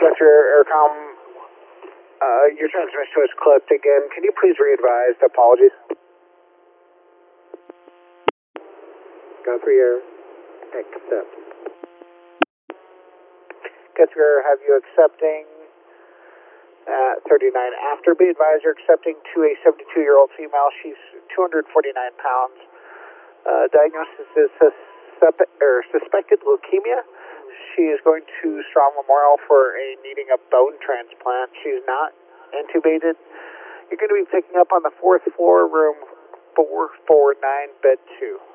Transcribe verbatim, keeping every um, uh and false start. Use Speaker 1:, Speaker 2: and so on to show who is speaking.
Speaker 1: Guthrie Aircom, uh, your transmission was clipped again. Can you please re-advise? Apologies.
Speaker 2: Guthrie Air, accept.
Speaker 1: Guthrie Air, have you accepting at thirty-nine after? Be advised you're accepting to a seventy-two-year-old female. She's two hundred forty-nine pounds. Uh, diagnosis is suspe or suspected leukemia. She is going to Strong Memorial for a needing a bone transplant. She's not intubated. You're going to be picking up on the fourth floor, room four four nine, bed two.